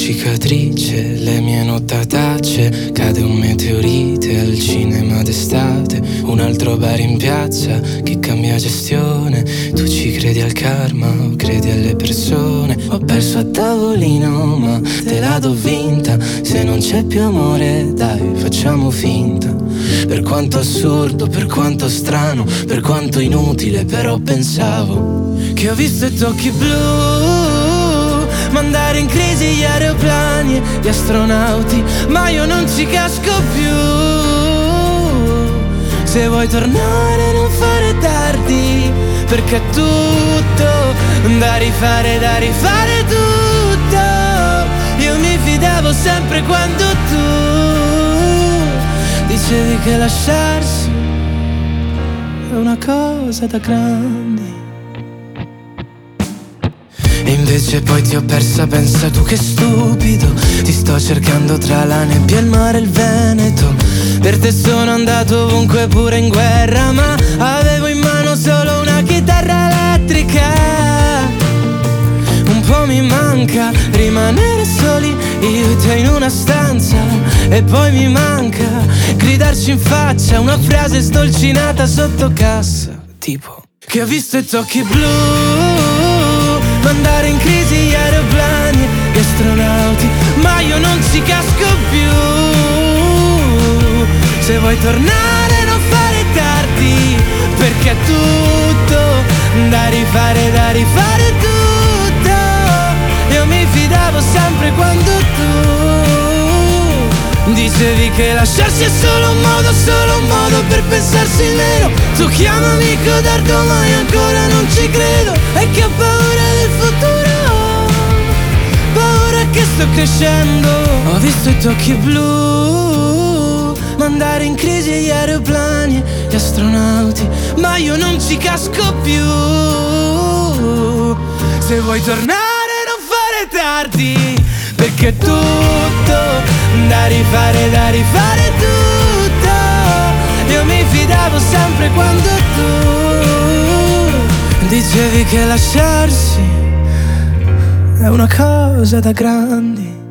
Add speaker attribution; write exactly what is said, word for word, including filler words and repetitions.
Speaker 1: cicatrice, le mie nottatacce. Cade un meteorite al cinema d'estate, un altro bar in piazza che cambia gestione. Tu ci credi al karma o credi alle persone? Ho perso a tavolino ma te la do vinta. Se non c'è più amore dai facciamo finta. Per quanto assurdo, per quanto strano, per quanto inutile, però pensavo che ho visto i tuoi occhi blu mandare in crisi gli aeroplani e gli astronauti, ma io non ci casco più. Se vuoi tornare non fare tardi, perché è tutto da rifare, da rifare tutto. Io mi fidavo sempre quando tu dicevi che lasciarsi è una cosa da grandi. E invece poi ti ho persa, pensa tu che stupido. Ti sto cercando tra la nebbia, il mare e il Veneto. Per te sono andato ovunque pure in guerra, ma avevo in mano solo una chitarra elettrica. Un po' mi manca rimanere soli, io e te in una stanza. E poi mi manca gridarci in faccia una frase stolcinata sotto cassa, tipo che ho visto i tuoi occhi blu mandare in crisi gli aeroplani e gli astronauti, ma io non ci casco più. Se vuoi tornare non fare tardi, perché è tutto da rifare, da rifare tutto. Io mi fidavo sempre quando tu dicevi che lasciarsi è solo un modo, solo un modo per pensarsi meno. Tu chiamami codardo ma io ancora non ci credo. E che ho paura del futuro, paura che sto crescendo. Ho visto i tuoi occhi blu mandare in crisi gli aeroplani e gli astronauti, ma io non ci casco più. Se vuoi tornare non fare tardi, perché è tutto da rifare, da rifare tutto. Io mi fidavo sempre quando tu dicevi che lasciarsi è una cosa da grandi.